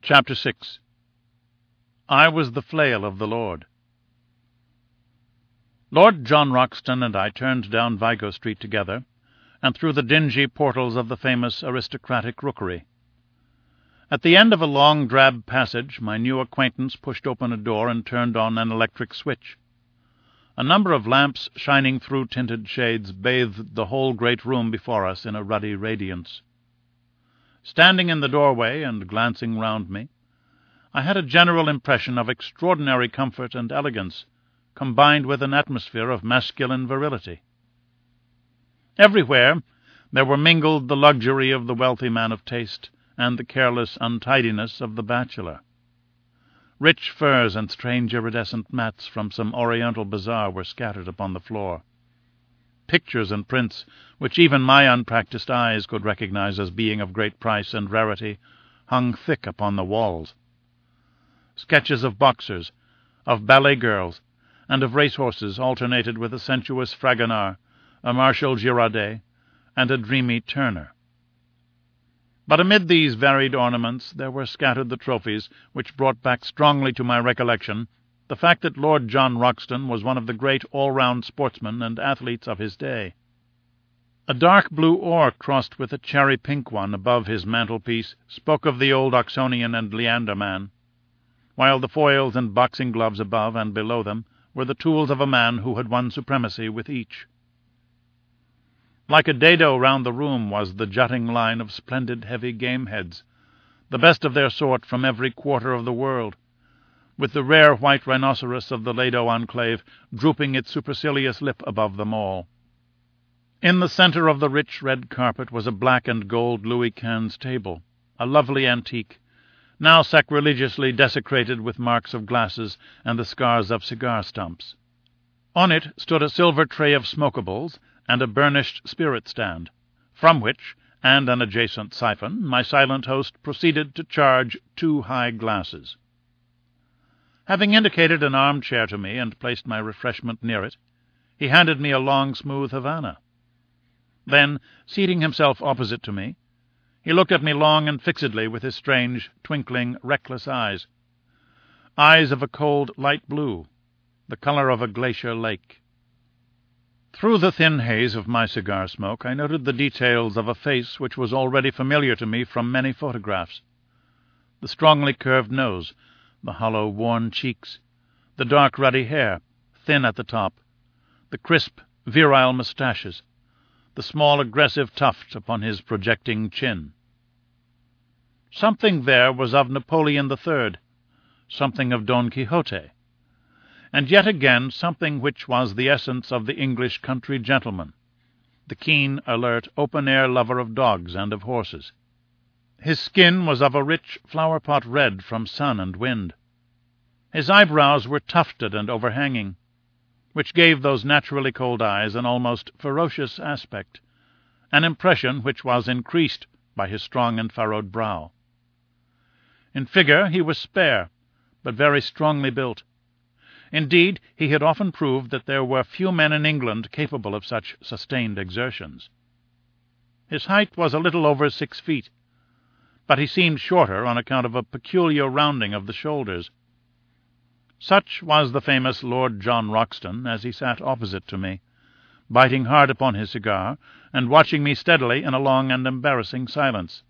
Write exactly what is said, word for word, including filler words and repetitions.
Chapter six. I was the flail of the Lord. Lord John Roxton and I turned down Vigo Street together, and through the dingy portals of the famous aristocratic rookery. At the end of a long drab passage, my new acquaintance pushed open a door and turned on an electric switch. A number of lamps shining through tinted shades bathed the whole great room before us in a ruddy radiance. Standing in the doorway and glancing round me, I had a general impression of extraordinary comfort and elegance, combined with an atmosphere of masculine virility. Everywhere there were mingled the luxury of the wealthy man of taste and the careless untidiness of the bachelor. Rich furs and strange iridescent mats from some oriental bazaar were scattered upon the floor. Pictures and prints, which even my unpractised eyes could recognize as being of great price and rarity, hung thick upon the walls. Sketches of boxers, of ballet girls, and of racehorses alternated with a sensuous Fragonard, a Marshal Girardet, and a dreamy Turner. But amid these varied ornaments there were scattered the trophies which brought back strongly to my recollection the fact that Lord John Roxton was one of the great all-round sportsmen and athletes of his day. A dark blue oar crossed with a cherry-pink one above his mantelpiece spoke of the old Oxonian and Leander man, while the foils and boxing gloves above and below them were the tools of a man who had won supremacy with each. Like a dado round the room was the jutting line of splendid heavy game-heads, the best of their sort from every quarter of the world, with the rare white rhinoceros of the Lado enclave drooping its supercilious lip above them all. In the centre of the rich red carpet was a black and gold Louis Quinze table, a lovely antique, now sacrilegiously desecrated with marks of glasses and the scars of cigar stumps. On it stood a silver tray of smokables and a burnished spirit-stand, from which, and an adjacent siphon, my silent host proceeded to charge two high glasses. Having indicated an armchair to me and placed my refreshment near it, he handed me a long, smooth Havana. Then, seating himself opposite to me, he looked at me long and fixedly with his strange, twinkling, reckless eyes, eyes of a cold light blue, the color of a glacier lake. Through the thin haze of my cigar smoke I noted the details of a face which was already familiar to me from many photographs. The strongly curved nose, the hollow, worn cheeks, the dark ruddy hair, thin at the top, the crisp, virile moustaches, the small aggressive tuft upon his projecting chin. Something there was of Napoleon the Third, something of Don Quixote, and yet again something which was the essence of the English country gentleman, the keen, alert, open-air lover of dogs and of horses. His skin was of a rich flower-pot red from sun and wind. His eyebrows were tufted and overhanging, which gave those naturally cold eyes an almost ferocious aspect, an impression which was increased by his strong and furrowed brow. In figure he was spare, but very strongly built. Indeed, he had often proved that there were few men in England capable of such sustained exertions. His height was a little over six feet, but he seemed shorter on account of a peculiar rounding of the shoulders. Such was the famous Lord John Roxton as he sat opposite to me, biting hard upon his cigar and watching me steadily in a long and embarrassing silence.